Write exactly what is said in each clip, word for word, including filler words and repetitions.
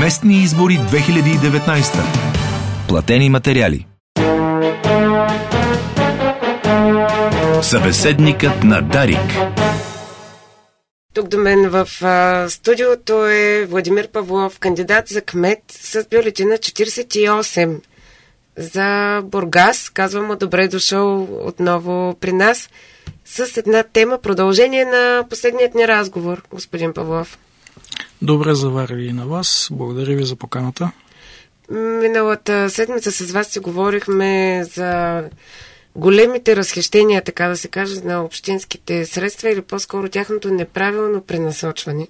Местни избори две хиляди и деветнадесета. Платени материали. Събеседникът на Дарик. Тук до мен в а, студиото е Владимир Павлов, кандидат за кмет с бюлетина четиридесет и осем за Бургас. Казвам му добре дошъл отново при нас с една тема, продължение на последният ни разговор, господин Павлов. Добре заварили и на вас. Благодаря ви за поканата. Миналата седмица с вас си говорихме за големите разхищения, така да се каже, на общинските средства или по-скоро тяхното неправилно пренасочване.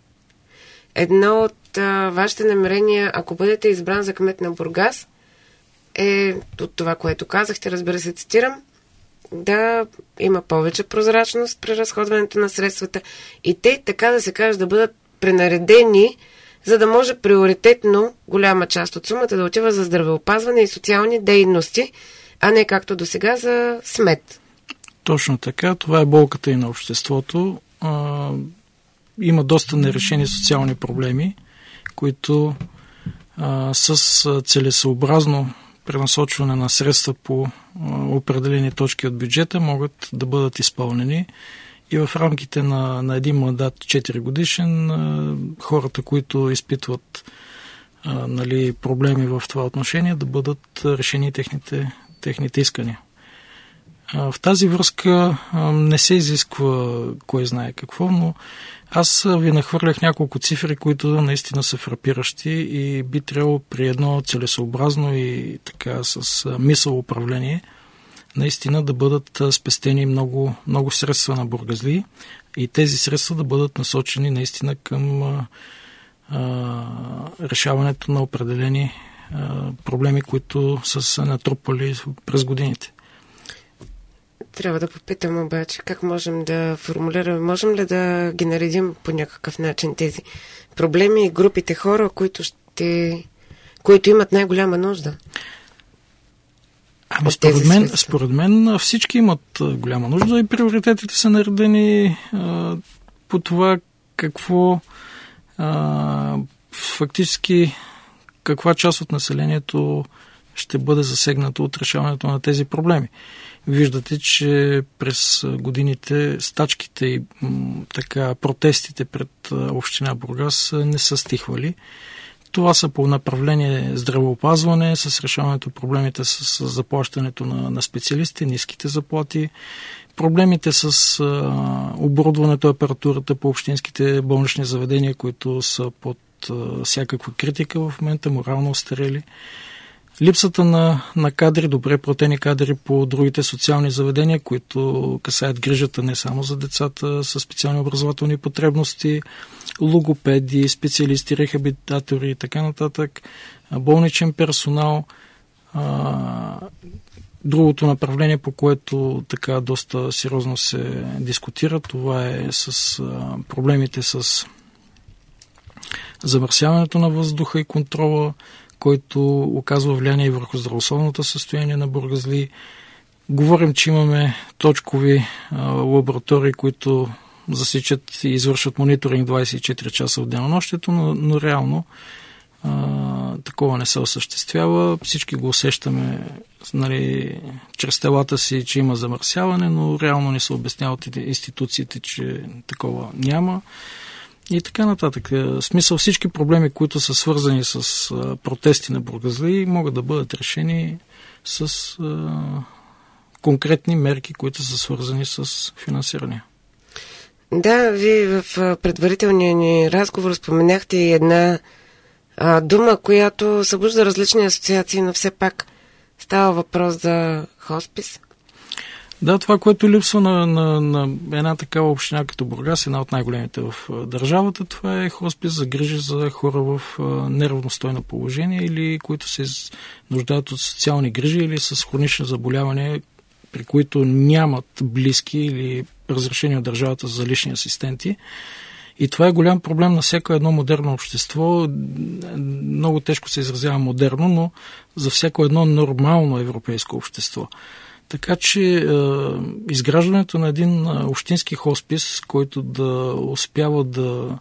Едно от а, вашите намерения, ако бъдете избран за кмет на Бургас, е от това, което казахте, разбира се, цитирам, да има повече прозрачност при разходването на средствата и те, така да се каже, да бъдат пренаредени, за да може приоритетно голяма част от сумата да отива за здравеопазване и социални дейности, а не както до сега за смет. Точно така. Това е болката и на обществото. А, има доста нерешени социални проблеми, които а, с целесъобразно пренасочване на средства по а, определени точки от бюджета могат да бъдат изпълнени. И в рамките на, на един мандат четири годишен а, хората, които изпитват а, нали, проблеми в това отношение, да бъдат решени техните, техните искания. А, в тази връзка а, не се изисква кой знае какво, но аз ви нахвърлях няколко цифри, които наистина са фрапиращи и би трябвало при едно целесообразно и така с мисъл управление наистина да бъдат спестени много, много средства на бургазлии и тези средства да бъдат насочени наистина към а, а, решаването на определени а, проблеми, които са се натрупали през годините. Трябва да попитам обаче как можем да формулираме, можем ли да ги наредим по някакъв начин тези проблеми и групите хора, които, ще, които имат най-голяма нужда? Ами според мен, според мен всички имат голяма нужда и приоритетите са наредени а, по това какво а, фактически каква част от населението ще бъде засегнато от решаването на тези проблеми. Виждате, че през годините стачките и м, така протестите пред община Бургас не са стихвали. Това са по направление здравеопазване, с решаването проблемите с, с заплащането на, на специалисти, ниските заплати, проблемите с а, оборудването, апаратурата по общинските болнични заведения, които са под а, всякаква критика в момента, морално остарели. Липсата на, на кадри, добре платени кадри по другите социални заведения, които касаят грижата не само за децата с специални образователни потребности, логопеди, специалисти, рехабилитатори и така нататък, болничен персонал. Другото направление, по което така доста сериозно се дискутира, това е с проблемите с замърсяването на въздуха и контрола, който оказва влияние върху здравословното състояние на бургазлии. Говорим, че имаме точкови а, лаборатории, които засичат и извършват мониторинг двадесет и четири часа в денонощието, но, но реално а, такова не се осъществява. Всички го усещаме нали, чрез телата си, че има замърсяване, но реално не се обясняват институциите, че такова няма. И така нататък. В смисъл всички проблеми, които са свързани с а, протести на бургазлии, могат да бъдат решени с а, конкретни мерки, които са свързани с финансиране. Да, вие в предварителния ни разговор споменахте и една а, дума, която събужда различни асоциации, но все пак става въпрос за хоспис. Да, това, което липсва на, на, на една такава община като Бургас, една от най-големите в държавата, това е хоспис за грижи за хора в неравностойно положение или които се нуждаят от социални грижи или с хронични заболявания, при които нямат близки или разрешени от държавата за лични асистенти. И това е голям проблем на всяко едно модерно общество. Много тежко се изразява модерно, но за всяко едно нормално европейско общество. Така че е, изграждането на един общински хоспис, който да успява да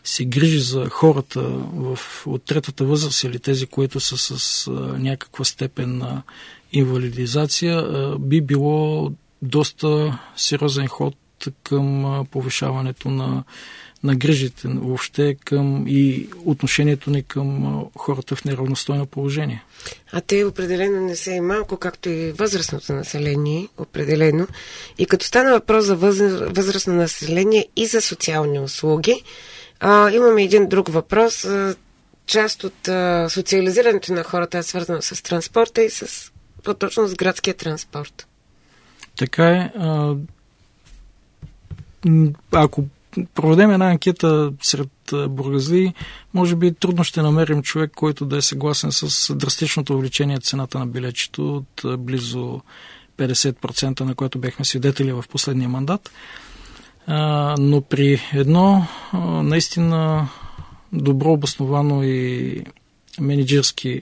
се грижи за хората в, от третата възраст или тези, които са с а, някаква степен на инвалидизация, а, би било доста сериозен ход към а, повишаването на, на грижите въобще към и отношението ни към а, хората в неравностойно положение. А те определено не са и малко, както и възрастното население, определено. И като стана въпрос за възрастно население и за социални услуги, а, имаме един друг въпрос. А, част от а, социализирането на хората е свързано с транспорта и с, по-точно с градския транспорт. Така е. А, ако проведем една анкета сред бургазлии, може би трудно ще намерим човек, който да е съгласен с драстичното увеличение цената на билетчето от близо петдесет процента, на което бяхме свидетели в последния мандат. А, но при едно а, наистина добро обосновано и менеджерски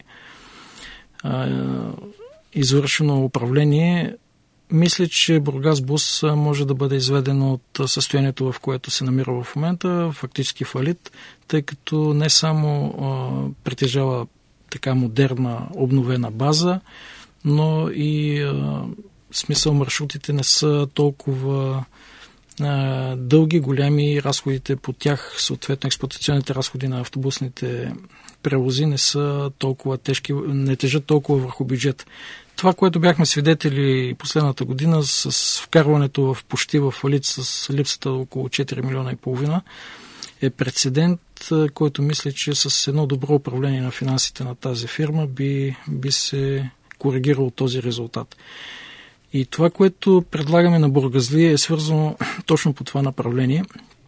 а, извършено управление, мисля, че Бургасбус може да бъде изведен от състоянието, в което се намира в момента, фактически фалит, тъй като не само а, притежава така модерна, обновена база, но и а, смисъл маршрутите не са толкова а, дълги, голями, разходите по тях, съответно експлоатационните разходи на автобусните превози не са толкова тежки, не тежат толкова върху бюджет. Това, което бяхме свидетели последната година с вкарването в почти в фалит с липсата около четири милиона и половина, е прецедент, който мисля, че с едно добро управление на финансите на тази фирма би, би се коригирал този резултат. И това, което предлагаме на бургазлии, е свързано точно по това направление,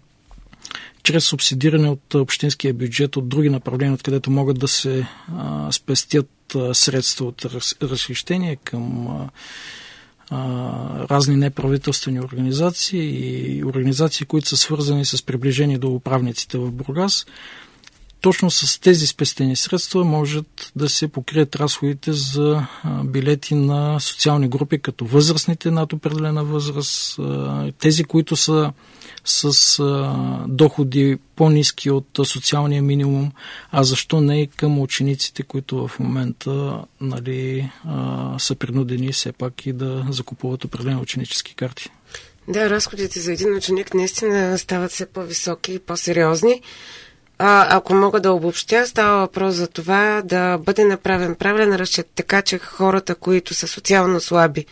чрез субсидиране от общинския бюджет, от други направления, откъдето могат да се а, спестят а, средства от раз, разхищение към а, а, разни неправителствени организации и организации, които са свързани с приближение до управниците в Бургас. Точно с тези спестени средства можат да се покрият разходите за а, билети на социални групи, като възрастните над определена възраст, а, тези, които са с а, доходи по-ниски от а, социалния минимум, а защо не и към учениците, които в момента нали, а, са принудени все пак и да закупуват определени ученически карти. Да, разходите за един ученик наистина стават все по-високи и по-сериозни. А, ако мога да обобщя, става въпрос за това да бъде направен правилен разчет, така че хората, които са социално слаби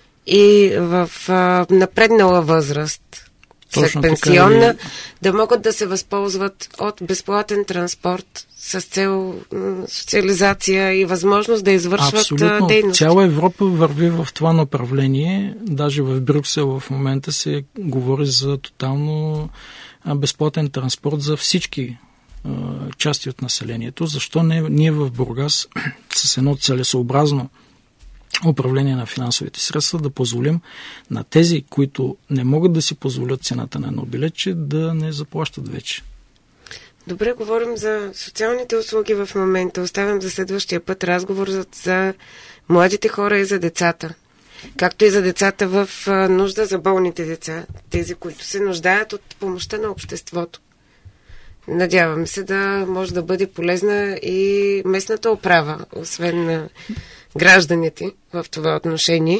и в а, напреднала възраст, след пенсионна, така, да могат да се възползват от безплатен транспорт с цел социализация и възможност да извършват абсолютно. Дейности. Цяла Европа върви в това направление. Даже в Брюксел в момента се говори за тотално безплатен транспорт за всички а, части от населението. Защо не ние в Бургас с едно целесообразно управление на финансовите средства да позволим на тези, които не могат да си позволят цената на едно билетче, да не заплащат вече. Добре, говорим за социалните услуги в момента. Оставям за следващия път разговор за, за младите хора и за децата. Както и за децата в нужда, за болните деца. Тези, които се нуждаят от помощта на обществото. Надявам се да може да бъде полезна и местната управа, освен на гражданите в това отношение.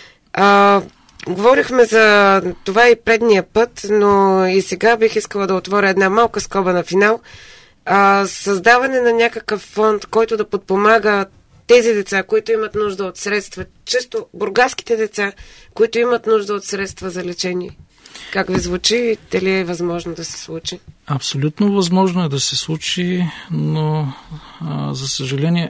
А, говорихме за това и предния път, но и сега бих искала да отворя една малка скоба на финал. А, създаване на някакъв фонд, който да подпомага тези деца, които имат нужда от средства, често бургаските деца, които имат нужда от средства за лечение. Как ви звучи? Дали е възможно да се случи? Абсолютно възможно е да се случи, но а, за съжаление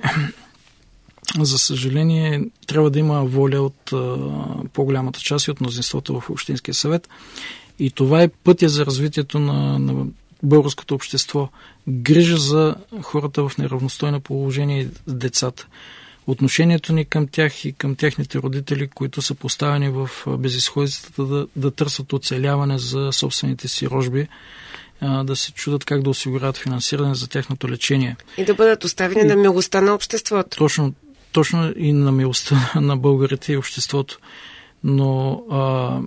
за съжаление трябва да има воля от а, по-голямата част и от мнозинството в Общинския съвет. И това е пътя за развитието на, на българското общество. Грижа за хората в неравностойно положение и децата. Отношението ни към тях и към техните родители, които са поставени в безизходицата да, да търсят оцеляване за собствените си рожби, да се чудат как да осигуряват финансиране за тяхното лечение. И да бъдат оставени и, на милостта на обществото. Точно, точно и на милостта на българите и обществото. Но а,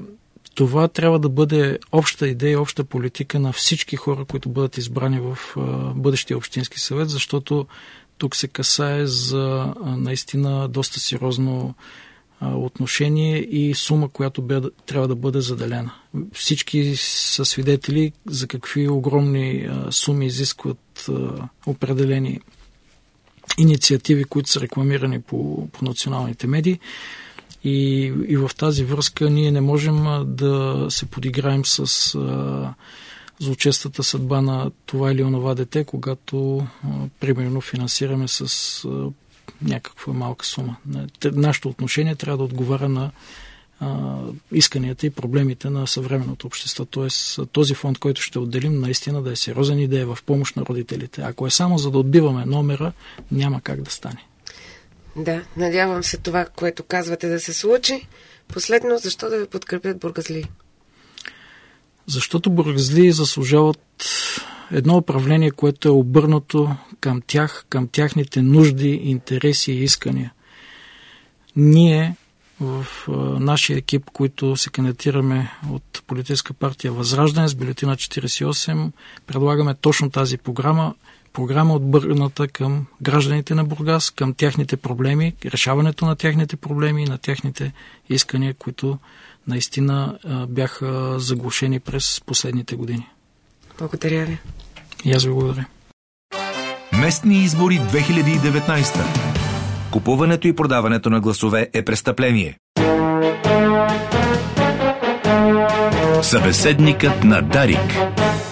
това трябва да бъде обща идея, обща политика на всички хора, които бъдат избрани в а, бъдещия общински съвет, защото тук се касае за а, наистина доста сериозно а, отношение и сума, която бе, трябва да бъде заделена. Всички са свидетели за какви огромни а, суми изискват а, определени инициативи, които са рекламирани по, по националните медии. И, и в тази връзка ние не можем да се подиграем с а, злочестата съдба на това или онова дете, когато а, примерно финансираме с а, някаква малка сума. Нашето отношение трябва да отговаря на а, исканията и проблемите на съвременното общество. Тоест този фонд, който ще отделим, наистина да е сериозен и да е в помощ на родителите. Ако е само за да отбиваме номера, няма как да стане. Да, надявам се това, което казвате, да се случи. Последно, защо да ви подкрепят бургазли? Защото бургазли заслужават едно управление, което е обърнато към тях, към тяхните нужди, интереси и искания. Ние в нашия екип, които се кандидатираме от политическа партия Възраждане с бюлетина четиридесет и осем, предлагаме точно тази програма. Програма отбърната към гражданите на Бургас, към тяхните проблеми, решаването на тяхните проблеми и на тяхните искания, които наистина бяха заглушени през последните години. Благодаря ви. И аз ви благодаря. Местни избори две хиляди и деветнадесета. Купуването и продаването на гласове е престъпление. Събеседникът на Дарик.